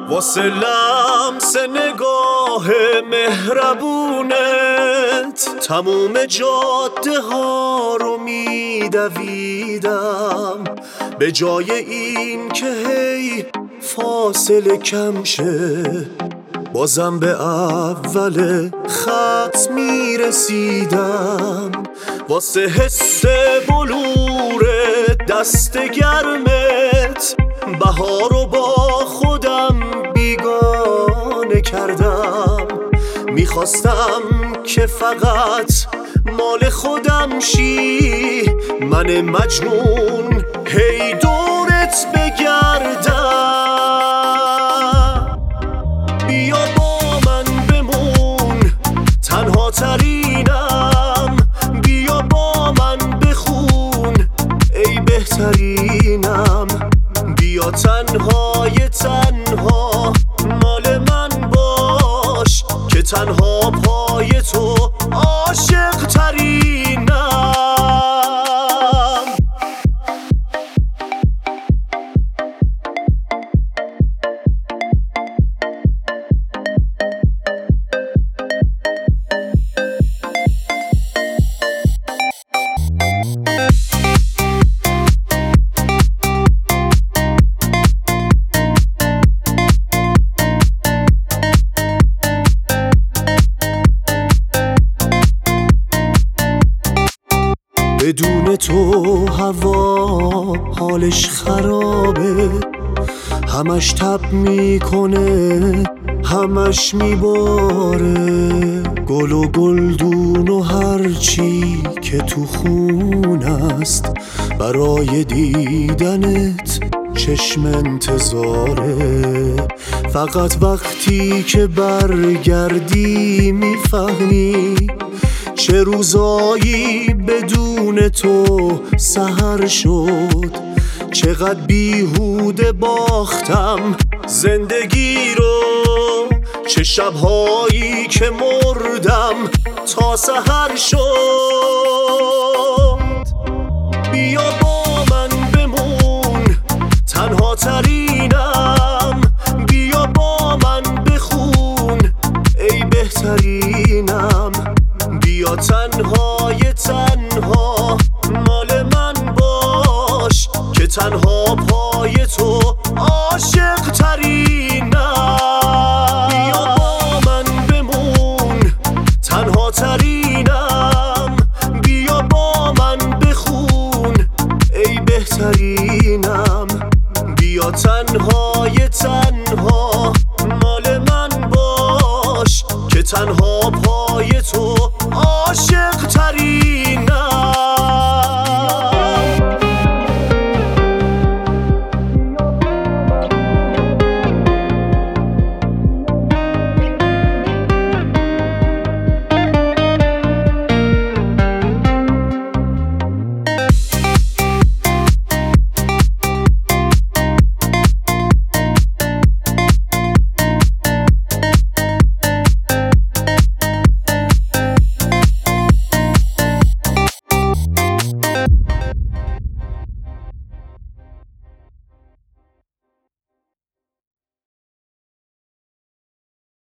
واسه لمس نگاه مهربونت تموم جاده ها رو میدویدم، به جای این که هی فاصله کم شه بازم به اول خط میرسیدم. واسه حس بلور دست گرمت بهارو با خودم بیگانه کردم، میخواستم که فقط مال خودم شی، من مجنون هی دورت بگردم. بیا با من بمون تنها ترینم، بیا با من بخون ای بهترینم، بیا تنهای تنها مال من باش که تنها پای تو عاشق ترینم. بدون تو هوا حالش خرابه، همش تب میکنه همش میباره، گل و گلدون و هرچی که تو خون است برای دیدنت چشم انتظاره. فقط وقتی که برگردی میفهمی چه روزایی بدون تو سحر شد، چقدر بیهوده باختم زندگی رو، چه شبهایی که مردم تا سحر شد. بیا با من بمون تنها ترینم، بیا با من بخون ای بهترینم، بیا تنهای تنها مال من باش که تنها پای تو عاشق ترینم. بیا با من بمون تنها ترینم، بیا با من بخون ای بهترینم، بیا تنهای تنها مال من باش که تنها پای تو عاشق ترینم.